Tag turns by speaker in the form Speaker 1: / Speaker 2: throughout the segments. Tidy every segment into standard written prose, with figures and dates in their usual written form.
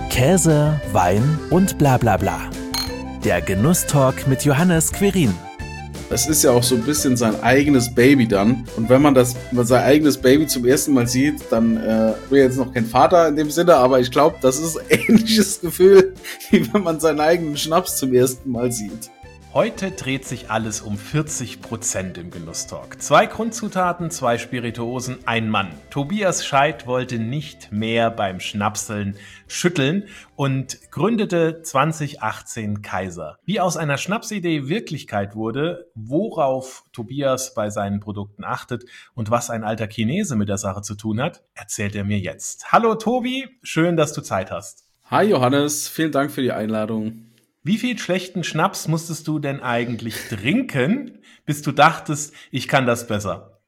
Speaker 1: Käse, Wein und bla bla bla. Der Genusstalk mit Johannes Querin.
Speaker 2: Es ist ja auch so ein bisschen sein eigenes Baby dann. Und wenn man sein eigenes Baby zum ersten Mal sieht, dann bin jetzt noch kein Vater in dem Sinne, aber ich glaube, das ist ein ähnliches Gefühl, wie wenn man seinen eigenen Schnaps zum ersten Mal sieht.
Speaker 3: Heute dreht sich alles um 40% im Genusstalk. 2 Grundzutaten, 2 Spirituosen, ein Mann. Tobias Scheidt wollte nicht mehr beim Schnapseln schütteln und gründete 2018 Kaiser. Wie aus einer Schnapsidee Wirklichkeit wurde, worauf Tobias bei seinen Produkten achtet und was ein alter Chinese mit der Sache zu tun hat, erzählt er mir jetzt. Hallo Tobi, schön, dass du Zeit hast.
Speaker 2: Hi Johannes, vielen Dank für die Einladung.
Speaker 3: Wie viel schlechten Schnaps musstest du denn eigentlich trinken, bis du dachtest, ich kann das besser?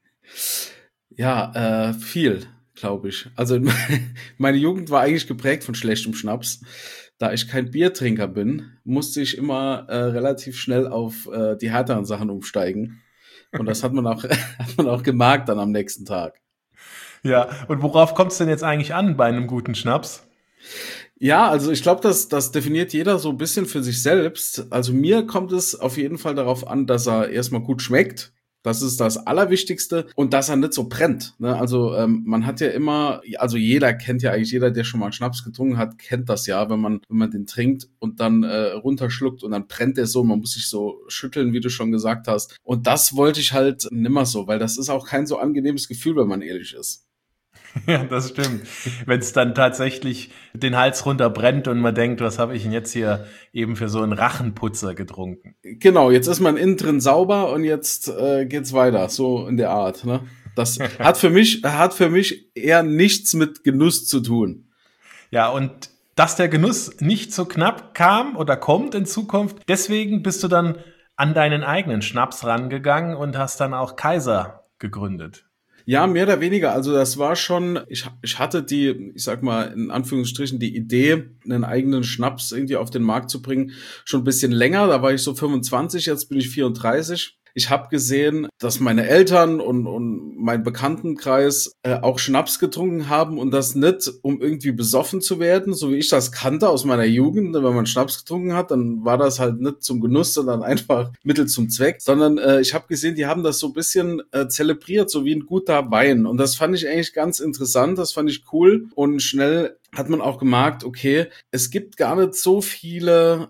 Speaker 2: Ja, viel, glaube ich. Also meine Jugend war eigentlich geprägt von schlechtem Schnaps. Da ich kein Biertrinker bin, musste ich immer relativ schnell auf die härteren Sachen umsteigen. Und das hat man auch gemerkt dann am nächsten Tag.
Speaker 3: Ja, und worauf kommt es denn jetzt eigentlich an bei einem guten Schnaps?
Speaker 2: Ja, also ich glaube, das definiert jeder so ein bisschen für sich selbst. Also mir kommt es auf jeden Fall darauf an, dass er erstmal gut schmeckt. Das ist das Allerwichtigste. Und dass er nicht so brennt. Ne? Also man hat ja immer, also jeder kennt ja eigentlich, jeder, der schon mal einen Schnaps getrunken hat, kennt das ja, wenn man den trinkt und dann runterschluckt und dann brennt der so. Man muss sich so schütteln, wie du schon gesagt hast. Und das wollte ich halt nimmer so, weil das ist auch kein so angenehmes Gefühl, wenn man ehrlich ist.
Speaker 3: Ja, das stimmt. Wenn es dann tatsächlich den Hals runter brennt und man denkt, was habe ich denn jetzt hier eben für so einen Rachenputzer getrunken?
Speaker 2: Genau, jetzt ist man innen drin sauber und jetzt geht's weiter, so in der Art. Ne? Das hat für mich eher nichts mit Genuss zu tun.
Speaker 3: Ja, und dass der Genuss nicht so knapp kam oder kommt in Zukunft, deswegen bist du dann an deinen eigenen Schnaps rangegangen und hast dann auch Kaiser gegründet.
Speaker 2: Ja, mehr oder weniger. Also das war schon, ich hatte ich sag mal, in Anführungsstrichen die Idee, einen eigenen Schnaps irgendwie auf den Markt zu bringen, schon ein bisschen länger. Da war ich so 25, jetzt bin ich 34. Ich habe gesehen, dass meine Eltern und mein Bekanntenkreis auch Schnaps getrunken haben und das nicht, um irgendwie besoffen zu werden, so wie ich das kannte aus meiner Jugend. Wenn man Schnaps getrunken hat, dann war das halt nicht zum Genuss, sondern einfach Mittel zum Zweck. Sondern ich habe gesehen, die haben das so ein bisschen zelebriert, so wie ein guter Wein. Und das fand ich eigentlich ganz interessant, das fand ich cool. Und schnell hat man auch gemerkt, okay, es gibt gar nicht so viele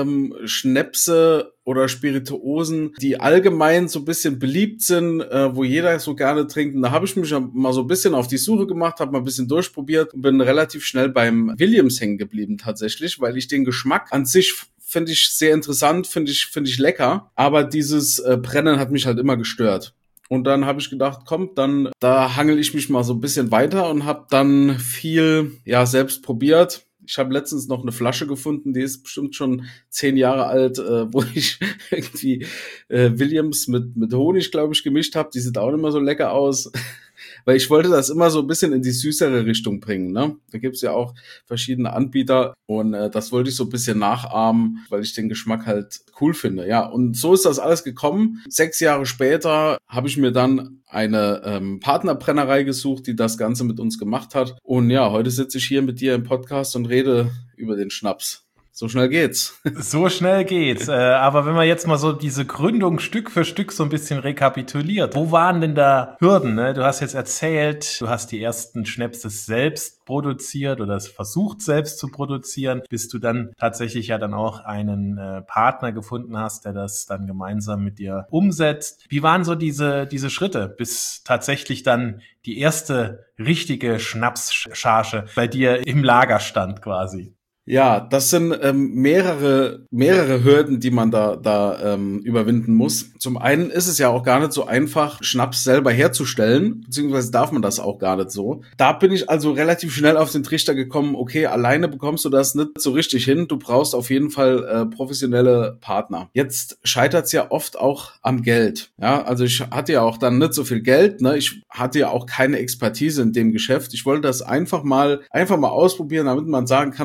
Speaker 2: Schnäpse oder Spirituosen, die allgemein so ein bisschen beliebt sind, wo jeder so gerne trinkt. Und da habe ich mich mal so ein bisschen auf die Suche gemacht, habe mal ein bisschen durchprobiert und bin relativ schnell beim Williams hängen geblieben tatsächlich, weil ich den Geschmack an sich finde ich sehr interessant, finde ich lecker, aber dieses Brennen hat mich halt immer gestört. Und dann habe ich gedacht, komm, dann da hangel ich mich mal so ein bisschen weiter und habe dann viel selbst probiert. Ich habe letztens noch eine Flasche gefunden, die ist bestimmt schon 10 Jahre alt, wo ich irgendwie Williams mit Honig, glaube ich, gemischt habe. Die sieht auch nicht mehr so lecker aus. Weil ich wollte das immer so ein bisschen in die süßere Richtung bringen. Ne? Da gibt's ja auch verschiedene Anbieter und das wollte ich so ein bisschen nachahmen, weil ich den Geschmack halt cool finde. Ja, und so ist das alles gekommen. 6 Jahre später habe ich mir dann eine Partnerbrennerei gesucht, die das Ganze mit uns gemacht hat. Und ja, heute sitze ich hier mit dir im Podcast und rede über den Schnaps. So schnell geht's.
Speaker 3: So schnell geht's. Aber wenn man jetzt mal so diese Gründung Stück für Stück so ein bisschen rekapituliert, wo waren denn da Hürden? Ne? Du hast jetzt erzählt, du hast die ersten Schnäpse selbst produziert oder es versucht selbst zu produzieren, bis du dann tatsächlich ja dann auch einen Partner gefunden hast, der das dann gemeinsam mit dir umsetzt. Wie waren so diese Schritte, bis tatsächlich dann die erste richtige Schnapscharge bei dir im Lager stand quasi?
Speaker 2: Ja, das sind mehrere Hürden, die man da überwinden muss. Zum einen ist es ja auch gar nicht so einfach, Schnaps selber herzustellen, beziehungsweise darf man das auch gar nicht so. Da bin ich also relativ schnell auf den Trichter gekommen, okay, alleine bekommst du das nicht so richtig hin, du brauchst auf jeden Fall professionelle Partner. Jetzt scheitert's ja oft auch am Geld. Ja, also ich hatte ja auch dann nicht so viel Geld, ne? Ich hatte ja auch keine Expertise in dem Geschäft. Ich wollte das einfach mal ausprobieren, damit man sagen kann, okay, man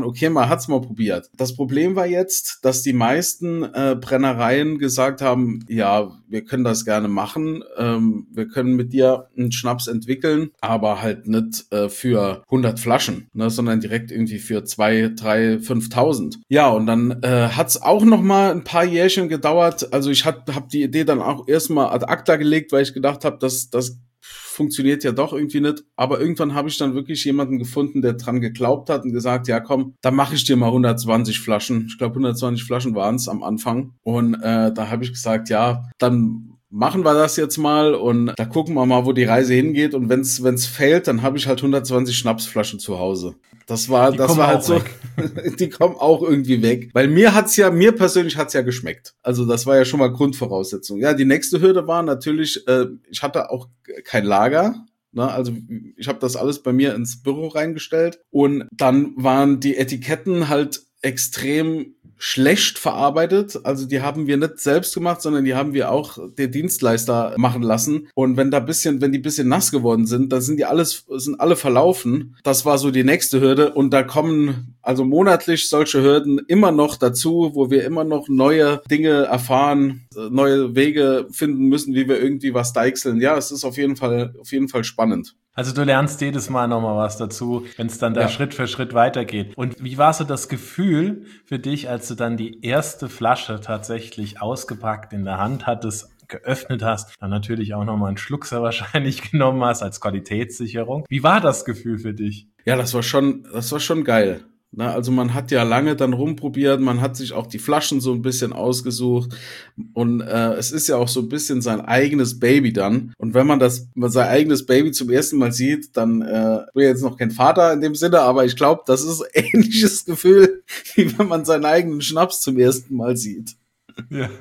Speaker 2: hat's mal probiert. Das Problem war jetzt, dass die meisten Brennereien gesagt haben, ja, wir können das gerne machen, wir können mit dir einen Schnaps entwickeln, aber halt nicht für 100 Flaschen, ne, sondern direkt irgendwie für 2, 3, 5.000. Ja, und dann hat's auch noch mal ein paar Jährchen gedauert. Also ich hab die Idee dann auch erstmal ad acta gelegt, weil ich gedacht habe, das funktioniert ja doch irgendwie nicht. Aber irgendwann habe ich dann wirklich jemanden gefunden, der dran geglaubt hat und gesagt, ja komm, da mache ich dir mal 120 Flaschen. Ich glaube 120 Flaschen waren es am Anfang. Und da habe ich gesagt, ja, dann machen wir das jetzt mal und da gucken wir mal, wo die Reise hingeht. Und wenn's fehlt, dann habe ich halt 120 Schnapsflaschen zu Hause. Das war halt so, die kommen auch irgendwie weg. Weil mir persönlich hat's ja geschmeckt. Also das war ja schon mal Grundvoraussetzung. Ja, die nächste Hürde war natürlich, ich hatte auch kein Lager. Ne, also ich habe das alles bei mir ins Büro reingestellt und dann waren die Etiketten halt extrem schlecht verarbeitet. Also die haben wir nicht selbst gemacht, sondern die haben wir auch der Dienstleister machen lassen. Und wenn die bisschen nass geworden sind, dann sind alle verlaufen. Das war so die nächste Hürde. Und da kommen also monatlich solche Hürden immer noch dazu, wo wir immer noch neue Dinge erfahren, neue Wege finden müssen, wie wir irgendwie was deichseln. Ja, es ist auf jeden Fall spannend.
Speaker 3: Also du lernst jedes Mal nochmal was dazu, wenn es dann da Schritt für Schritt weitergeht. Und wie war so das Gefühl für dich, als du dann die erste Flasche tatsächlich ausgepackt in der Hand hattest, geöffnet hast, dann natürlich auch nochmal einen Schluck sehr wahrscheinlich genommen hast als Qualitätssicherung. Wie war das Gefühl für dich?
Speaker 2: Ja, das war schon geil. Na, also man hat ja lange dann rumprobiert, man hat sich auch die Flaschen so ein bisschen ausgesucht und es ist ja auch so ein bisschen sein eigenes Baby dann. Und wenn man sein eigenes Baby zum ersten Mal sieht, dann bin jetzt noch kein Vater in dem Sinne, aber ich glaube, das ist ein ähnliches Gefühl, wie wenn man seinen eigenen Schnaps zum ersten Mal sieht.
Speaker 3: Ja,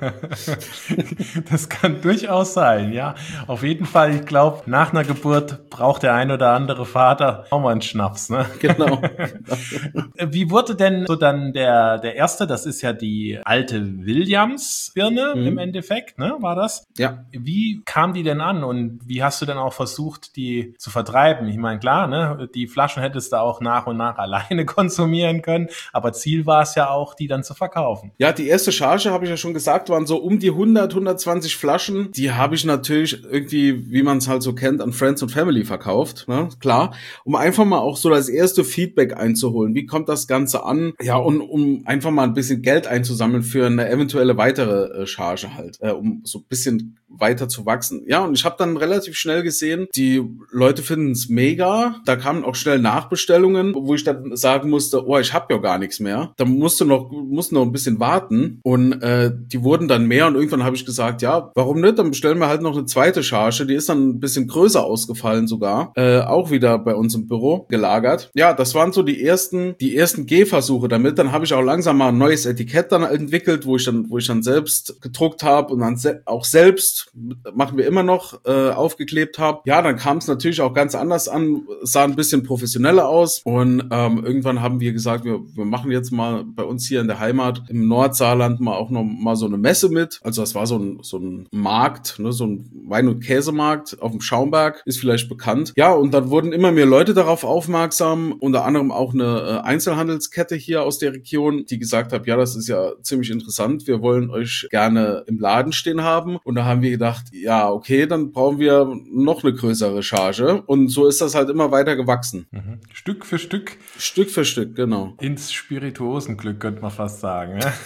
Speaker 3: das kann durchaus sein, ja. Auf jeden Fall, ich glaube, nach einer Geburt braucht der ein oder andere Vater auch mal einen Schnaps, ne?
Speaker 2: Genau.
Speaker 3: Wie wurde denn so dann der erste, das ist ja die alte Williams-Birne im Endeffekt, ne, war das?
Speaker 2: Ja.
Speaker 3: Wie kam die denn an und wie hast du denn auch versucht, die zu vertreiben? Ich meine, klar, ne, die Flaschen hättest du auch nach und nach alleine konsumieren können, aber Ziel war es ja auch, die dann zu verkaufen.
Speaker 2: Ja, die erste Charge, habe ich ja schon gesagt, waren so um die 120 Flaschen. Die habe ich natürlich irgendwie, wie man es halt so kennt, an Friends und Family verkauft, ne? Klar, um einfach mal auch so das erste Feedback einzuholen. Wie kommt das Ganze an? Ja, und um einfach mal ein bisschen Geld einzusammeln für eine eventuelle weitere Charge halt, um so ein bisschen weiter zu wachsen. Ja, und ich habe dann relativ schnell gesehen, die Leute finden es mega. Da kamen auch schnell Nachbestellungen, wo ich dann sagen musste, oh, ich habe ja gar nichts mehr. Da musst du noch ein bisschen warten. Und die wurden dann mehr und irgendwann habe ich gesagt, ja, warum nicht? Dann bestellen wir halt noch eine zweite Charge. Die ist dann ein bisschen größer ausgefallen sogar. Auch wieder bei uns im Büro gelagert. Ja, das waren so die ersten Gehversuche damit. Dann habe ich auch langsam mal ein neues Etikett dann entwickelt, wo ich dann selbst gedruckt habe und dann auch selbst, machen wir immer noch, aufgeklebt habe. Ja, dann kam es natürlich auch ganz anders an, sah ein bisschen professioneller aus und irgendwann haben wir gesagt, wir machen jetzt mal bei uns hier in der Heimat im Nordsaarland auch noch mal so eine Messe mit. Also das war so ein Markt, ne, so ein Wein- und Käsemarkt auf dem Schaumberg, ist vielleicht bekannt. Ja, und dann wurden immer mehr Leute darauf aufmerksam, unter anderem auch eine Einzelhandelskette hier aus der Region, die gesagt hat, ja, das ist ja ziemlich interessant, wir wollen euch gerne im Laden stehen haben. Und da haben wir gedacht, ja, okay, dann brauchen wir noch eine größere Charge. Und so ist das halt immer weiter gewachsen.
Speaker 3: Mhm. Stück für Stück.
Speaker 2: Stück für Stück, genau.
Speaker 3: Ins Spirituosenglück, könnte man fast sagen. Ja?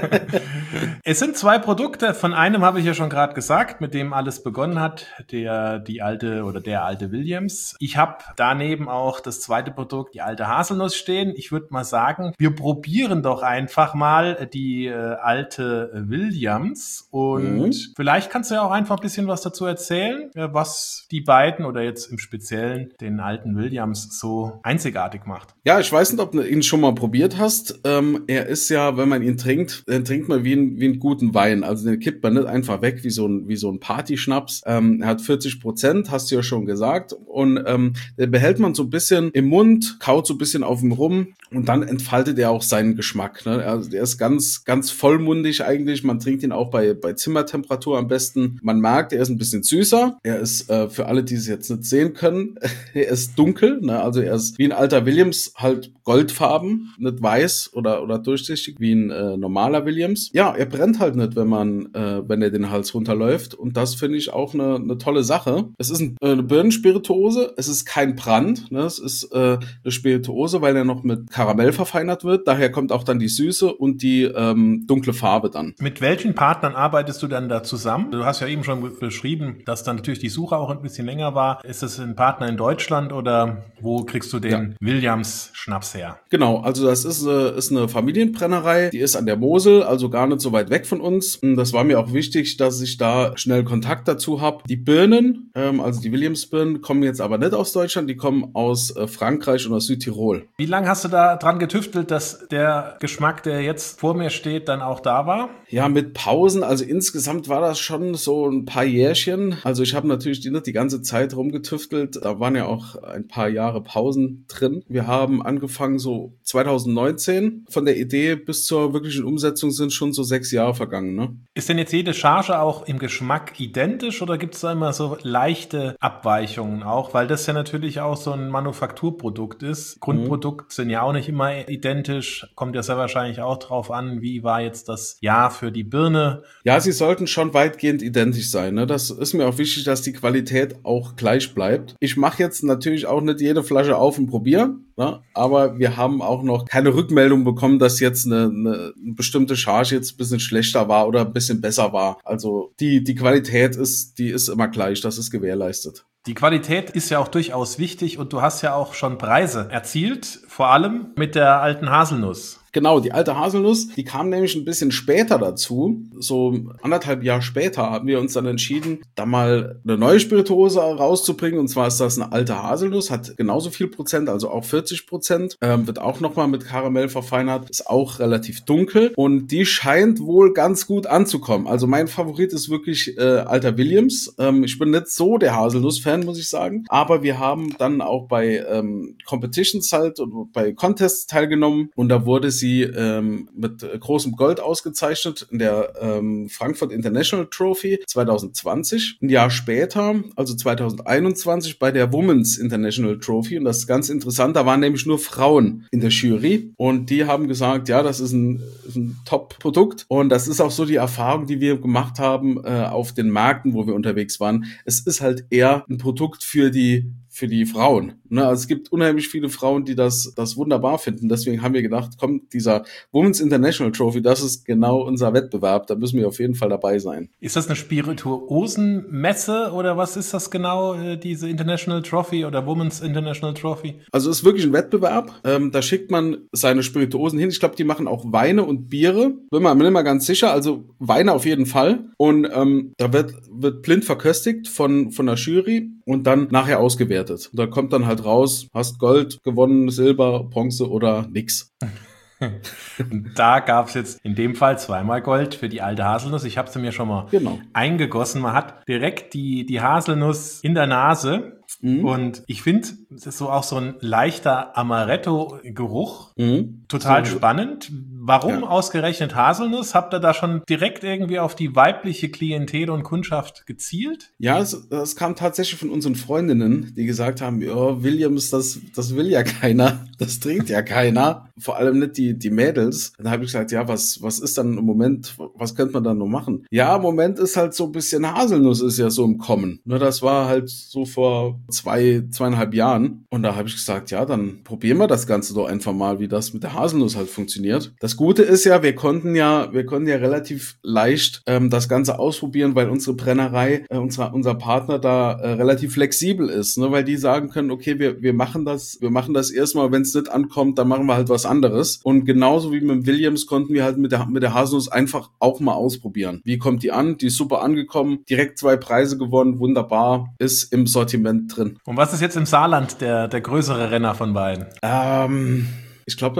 Speaker 3: Es sind zwei Produkte. Von einem habe ich ja schon gerade gesagt, mit dem alles begonnen hat, der alte Williams. Ich habe daneben auch das zweite Produkt, die alte Haselnuss stehen. Ich würde mal sagen, wir probieren doch einfach mal die alte Williams und vielleicht kannst du ja auch einfach ein bisschen was dazu erzählen, was die beiden oder jetzt im Speziellen den alten Williams so einzigartig macht.
Speaker 2: Ja, ich weiß nicht, ob du ihn schon mal probiert hast. Er ist ja, wenn man ihn trinkt, dann trinkt man wie einen guten Wein. Also den kippt man nicht einfach weg wie so ein Partyschnaps. Er hat 40%, hast du ja schon gesagt. Und den behält man so ein bisschen im Mund, kaut so ein bisschen auf ihm rum und dann entfaltet er auch seinen Geschmack. Ne? Also der ist ganz, ganz vollmundig eigentlich. Man trinkt ihn auch bei Zimmertemperatur am besten. besten. Man merkt, er ist ein bisschen süßer. Er ist, für alle, die es jetzt nicht sehen können, er ist dunkel, ne? Also er ist wie ein alter Williams, halt goldfarben, nicht weiß oder durchsichtig wie ein normaler Williams. Ja, er brennt halt nicht, wenn er den Hals runterläuft. Und das finde ich auch eine tolle Sache. Es ist eine Birnenspirituose. Es ist kein Brand. Ne? Es ist eine Spirituose, weil er noch mit Karamell verfeinert wird. Daher kommt auch dann die Süße und die dunkle Farbe dann.
Speaker 3: Mit welchen Partnern arbeitest du dann da zusammen? Du hast ja eben schon beschrieben, dass dann natürlich die Suche auch ein bisschen länger war. Ist es ein Partner in Deutschland oder wo kriegst du den Williams Schnaps her?
Speaker 2: Genau, also das ist eine Familienbrennerei, die ist an der Mosel, also gar nicht so weit weg von uns. Das war mir auch wichtig, dass ich da schnell Kontakt dazu habe. Die Birnen, also die Williams-Birnen, kommen jetzt aber nicht aus Deutschland, die kommen aus Frankreich und aus Südtirol.
Speaker 3: Wie lange hast du da dran getüftelt, dass der Geschmack, der jetzt vor mir steht, dann auch da war?
Speaker 2: Ja, mit Pausen, also insgesamt war das schon so ein paar Jährchen. Also ich habe natürlich nicht die ganze Zeit rumgetüftelt, da waren ja auch ein paar Jahre Pausen drin. Wir haben angefangen so 2019. Von der Idee bis zur wirklichen Umsetzung sind schon so 6 Jahre vergangen, ne?
Speaker 3: Ist denn jetzt jede Charge auch im Geschmack identisch oder gibt es da immer so leichte Abweichungen auch? Weil das ja natürlich auch so ein Manufakturprodukt ist. Grundprodukt sind ja auch nicht immer identisch. Kommt ja sehr wahrscheinlich auch drauf an, wie war jetzt das Jahr für die Birne?
Speaker 2: Ja, sie sollten schon weitgehend identisch sein, ne? Das ist mir auch wichtig, dass die Qualität auch gleich bleibt. Ich mache jetzt natürlich auch nicht jede Flasche auf und probiere, ne? Aber wir haben auch noch keine Rückmeldung bekommen, dass jetzt eine bestimmte Charge jetzt ein bisschen schlechter war oder ein bisschen besser war. Also die Qualität ist immer gleich, das ist gewährleistet.
Speaker 3: Die Qualität ist ja auch durchaus wichtig und du hast ja auch schon Preise erzielt, vor allem mit der alten Haselnuss.
Speaker 2: Genau, die alte Haselnuss, die kam nämlich ein bisschen später dazu. So 1,5 Jahre später haben wir uns dann entschieden, da mal eine neue Spirituose rauszubringen. Und zwar ist das eine alte Haselnuss, hat genauso viel Prozent, also auch 40%. Wird auch nochmal mit Karamell verfeinert, ist auch relativ dunkel. Und die scheint wohl ganz gut anzukommen. Also mein Favorit ist wirklich alter Williams. Ich bin nicht so der Haselnuss-Fan, muss ich sagen. Aber wir haben dann auch bei Competitions halt und bei Contests teilgenommen. Und da wurde sie mit großem Gold ausgezeichnet in der Frankfurt International Trophy 2020. Ein Jahr später, also 2021, bei der Women's International Trophy. Und das ist ganz interessant, da waren nämlich nur Frauen in der Jury. Und die haben gesagt, ja, das ist ein Top-Produkt. Und das ist auch so die Erfahrung, die wir gemacht haben auf den Märkten, wo wir unterwegs waren. Es ist halt eher ein Produkt für die Frauen. Ne? Also es gibt unheimlich viele Frauen, die das wunderbar finden. Deswegen haben wir gedacht, komm, dieser Women's International Trophy, das ist genau unser Wettbewerb. Da müssen wir auf jeden Fall dabei sein.
Speaker 3: Ist das eine Spirituosenmesse oder was ist das genau, diese International Trophy oder Women's International Trophy?
Speaker 2: Also es ist wirklich ein Wettbewerb. Da schickt man seine Spirituosen hin. Ich glaube, die machen auch Weine und Biere. Bin mir nicht mal ganz sicher. Also Weine auf jeden Fall. Und da wird blind verköstigt von der Jury und dann nachher ausgewertet. Und da kommt dann halt raus, hast Gold gewonnen, Silber, Bronze oder nix.
Speaker 3: Da gab es jetzt in dem Fall 2-mal Gold für die alte Haselnuss. Ich habe sie mir schon mal eingegossen. Man hat direkt die Haselnuss in der Nase. Und ich finde, es ist so auch so ein leichter Amaretto-Geruch. Total spannend. Warum ausgerechnet Haselnuss? Habt ihr da schon direkt irgendwie auf die weibliche Klientel und Kundschaft gezielt?
Speaker 2: Ja, das kam tatsächlich von unseren Freundinnen, die gesagt haben, ja, Williams, das will ja keiner, das trinkt ja keiner, vor allem nicht die Mädels. Dann habe ich gesagt, ja, was ist dann im Moment, was könnte man dann noch machen? Ja, im Moment ist halt so ein bisschen Haselnuss ist ja so im Kommen. Ne, das war halt so vor 2,5 Jahren. Und da habe ich gesagt, ja, dann probieren wir das Ganze doch einfach mal, wie das mit der Haselnuss halt funktioniert. Das Gute ist ja, wir konnten ja relativ leicht das Ganze ausprobieren, weil unsere Brennerei, unser Partner da relativ flexibel ist, ne? Weil die sagen können, okay, wir machen das erstmal, wenn es nicht ankommt, dann machen wir halt was anderes. Und genauso wie mit dem Williams konnten wir halt mit der Haselnuss einfach auch mal ausprobieren. Wie kommt die an? Die ist super angekommen, direkt 2 Preise gewonnen, wunderbar, ist im Sortiment drin.
Speaker 3: Und was ist jetzt im Saarland der größere Renner von beiden?
Speaker 2: Ich glaube,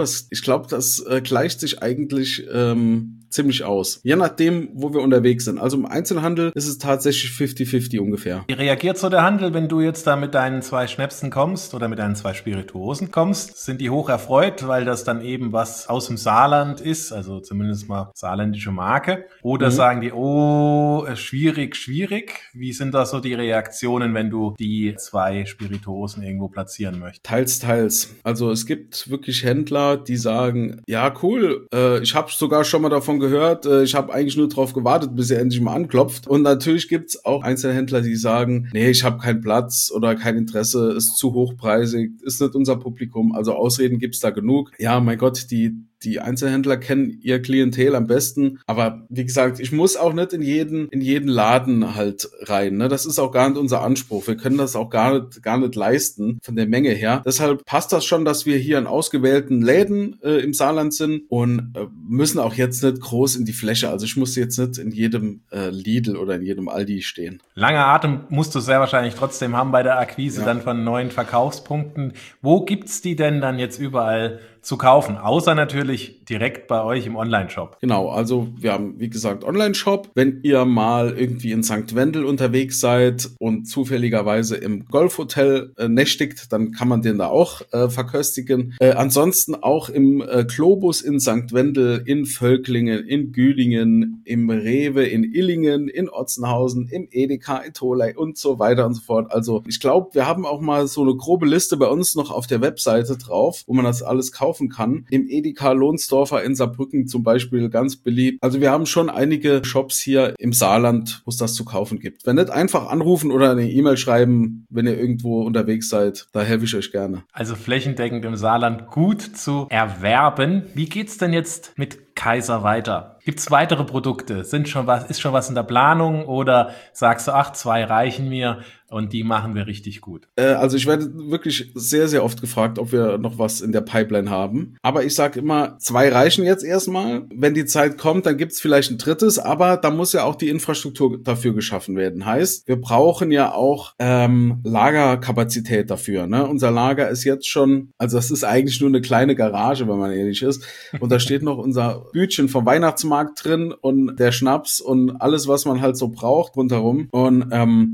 Speaker 2: das gleicht sich eigentlich ziemlich aus. Je nachdem, wo wir unterwegs sind. Also im Einzelhandel ist es tatsächlich 50-50 ungefähr.
Speaker 3: Wie reagiert so der Handel, wenn du jetzt da mit deinen 2 Schnäpsen kommst oder mit deinen 2 Spirituosen kommst? Sind die hoch erfreut, weil das dann eben was aus dem Saarland ist, also zumindest mal saarländische Marke? Oder sagen die, oh, schwierig. Wie sind da so die Reaktionen, wenn du die 2 Spirituosen irgendwo platzieren möchtest?
Speaker 2: Teils. Also es gibt wirklich Händler, die sagen, ja cool, ich habe sogar schon mal davon gehört, ich habe eigentlich nur drauf gewartet, bis er endlich mal anklopft. Und natürlich gibt's auch Einzelhändler, die sagen, nee, ich habe keinen Platz oder kein Interesse, ist zu hochpreisig, ist nicht unser Publikum. Also Ausreden gibt's da genug. Ja, mein Gott, die Einzelhändler kennen ihr Klientel am besten. Aber wie gesagt, ich muss auch nicht in jeden Laden halt rein. Ne? Das ist auch gar nicht unser Anspruch. Wir können das auch gar nicht leisten von der Menge her. Deshalb passt das schon, dass wir hier in ausgewählten Läden im Saarland sind und müssen auch jetzt nicht groß in die Fläche. Also ich muss jetzt nicht in jedem Lidl oder in jedem Aldi stehen.
Speaker 3: Langer Atem musst du sehr wahrscheinlich trotzdem haben bei der Akquise dann von neuen Verkaufspunkten. Wo gibt's die denn dann jetzt überall zu kaufen? Außer natürlich direkt bei euch im Online-Shop.
Speaker 2: Genau, also wir haben, wie gesagt, Online-Shop. Wenn ihr mal irgendwie in St. Wendel unterwegs seid und zufälligerweise im Golfhotel nächtigt, dann kann man den da auch verköstigen. Ansonsten auch im Globus in St. Wendel, in Völklingen, in Güdingen, im Rewe, in Illingen, in Otzenhausen, im Edeka, in Tholey und so weiter und so fort. Also ich glaube, wir haben auch mal so eine grobe Liste bei uns noch auf der Webseite drauf, wo man das alles kaufen kann. Im Edeka Lohnsdorfer in Saarbrücken zum Beispiel ganz beliebt. Also wir haben schon einige Shops hier im Saarland, wo es das zu kaufen gibt. Wenn nicht, einfach anrufen oder eine E-Mail schreiben, wenn ihr irgendwo unterwegs seid. Da helfe ich euch gerne.
Speaker 3: Also flächendeckend im Saarland gut zu erwerben. Wie geht's denn jetzt mit Kaiser weiter? Gibt's weitere Produkte? Ist schon was in der Planung oder sagst du, 2 reichen mir und die machen wir richtig gut?
Speaker 2: Also ich werde wirklich sehr, sehr oft gefragt, ob wir noch was in der Pipeline haben. Aber ich sage immer, 2 reichen jetzt erstmal. Wenn die Zeit kommt, dann gibt's vielleicht ein 3., aber da muss ja auch die Infrastruktur dafür geschaffen werden. Heißt, wir brauchen ja auch Lagerkapazität dafür. Ne? Unser Lager ist jetzt schon, also das ist eigentlich nur eine kleine Garage, wenn man ehrlich ist. Und da steht noch unser Bütchen vom Weihnachtsmarkt drin und der Schnaps und alles, was man halt so braucht rundherum. Und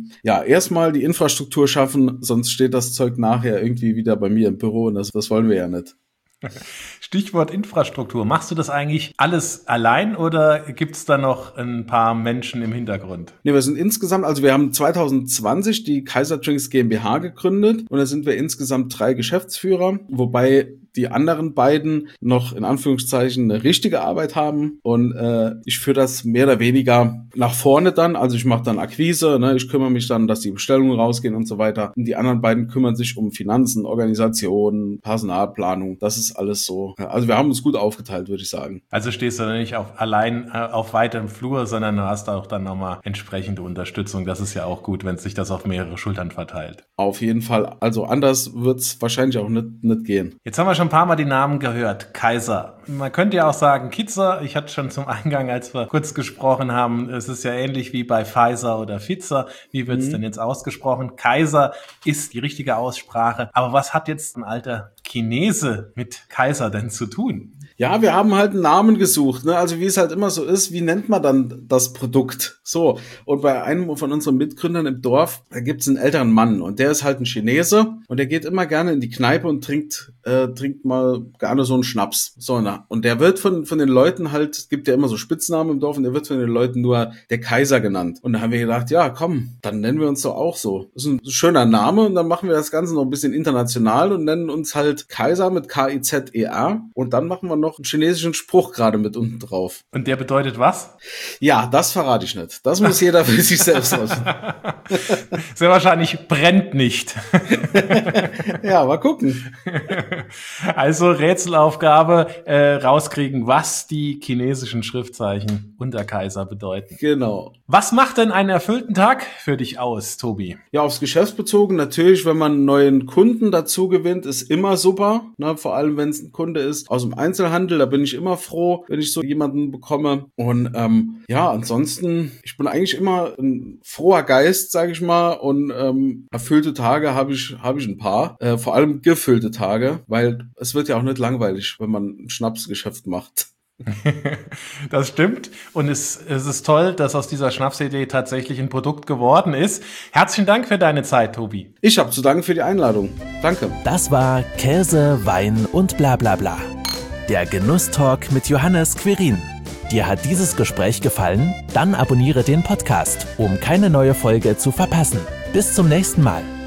Speaker 2: erstmal die Infrastruktur schaffen, sonst steht das Zeug nachher irgendwie wieder bei mir im Büro und das wollen wir ja nicht.
Speaker 3: Stichwort Infrastruktur. Machst du das eigentlich alles allein oder gibt's da noch ein paar Menschen im Hintergrund?
Speaker 2: Nee, wir sind insgesamt, also wir haben 2020 die Kaiser Drinks GmbH gegründet und da sind wir insgesamt 3 Geschäftsführer, wobei die anderen beiden noch in Anführungszeichen eine richtige Arbeit haben und ich führe das mehr oder weniger nach vorne dann, also ich mache dann Akquise, ne? Ich kümmere mich dann, dass die Bestellungen rausgehen und so weiter und die anderen beiden kümmern sich um Finanzen, Organisation, Personalplanung, das ist alles so. Also wir haben uns gut aufgeteilt, würde ich sagen.
Speaker 3: Also stehst du nicht allein auf weitem Flur, sondern du hast auch dann nochmal entsprechende Unterstützung. Das ist ja auch gut, wenn sich das auf mehrere Schultern verteilt.
Speaker 2: Auf jeden Fall. Also anders wird's wahrscheinlich auch nicht gehen.
Speaker 3: Jetzt haben wir schon ein paar Mal die Namen gehört. Kaiser. Man könnte ja auch sagen Kitzer. Ich hatte schon zum Eingang, als wir kurz gesprochen haben, es ist ja ähnlich wie bei Pfizer oder Pfizer. Wie wird's denn jetzt ausgesprochen? Kaiser ist die richtige Aussprache. Aber was hat jetzt ein alter Chinese mit Kaiser denn zu tun?
Speaker 2: Ja, wir haben halt einen Namen gesucht, ne? Also wie es halt immer so ist, wie nennt man dann das Produkt? So, und bei einem von unseren Mitgründern im Dorf, da gibt's einen älteren Mann und der ist halt ein Chinese und der geht immer gerne in die Kneipe und trinkt mal gerne so einen Schnaps. So, na, und der wird von den Leuten halt, es gibt ja immer so Spitznamen im Dorf und der wird von den Leuten nur der Kaiser genannt. Und da haben wir gedacht, ja komm, dann nennen wir uns doch auch so. Das ist ein schöner Name und dann machen wir das Ganze noch ein bisschen international und nennen uns halt Kaiser mit K-I-Z-E-R und dann machen wir noch einen chinesischen Spruch gerade mit unten drauf.
Speaker 3: Und der bedeutet was?
Speaker 2: Ja, das verrate ich nicht. Das muss jeder für sich selbst wissen.
Speaker 3: Sehr wahrscheinlich brennt nicht.
Speaker 2: Ja, mal gucken.
Speaker 3: Also Rätselaufgabe, rauskriegen, was die chinesischen Schriftzeichen unter Kaiser bedeuten.
Speaker 2: Genau.
Speaker 3: Was macht denn einen erfüllten Tag für dich aus, Tobi?
Speaker 2: Ja, aufs Geschäft bezogen natürlich, wenn man einen neuen Kunden dazu gewinnt, ist immer super, ne? Vor allem, wenn es ein Kunde ist aus dem Einzelhandel, da bin ich immer froh, wenn ich so jemanden bekomme. Und ansonsten, ich bin eigentlich immer ein froher Geist, sage ich mal, und erfüllte Tage habe ich ein paar, vor allem gefüllte Tage, weil es wird ja auch nicht langweilig, wenn man ein Schnapsgeschäft macht.
Speaker 3: Das stimmt. Und es ist toll, dass aus dieser Schnapsidee tatsächlich ein Produkt geworden ist. Herzlichen Dank für deine Zeit, Tobi.
Speaker 2: Ich habe zu danken für die Einladung. Danke.
Speaker 1: Das war Käse, Wein und bla bla bla. Der Genusstalk mit Johannes Quirin. Dir hat dieses Gespräch gefallen? Dann abonniere den Podcast, um keine neue Folge zu verpassen. Bis zum nächsten Mal.